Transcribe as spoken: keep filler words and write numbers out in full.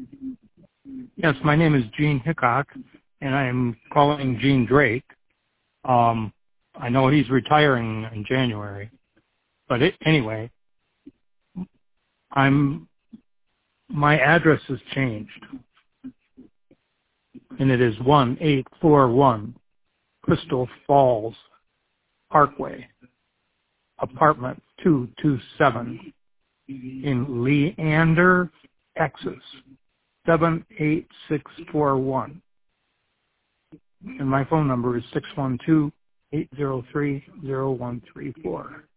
Yes, my name is Gene Hickok, and I am calling Gene Drake. Um, I know he's retiring in January, but it, anyway, I'm my address has changed, and it is one eight four one Crystal Falls Parkway, apartment two two seven in Leander, Texas, seven eight six four one. And my phone number is six one two, eight zero three, zero one three four.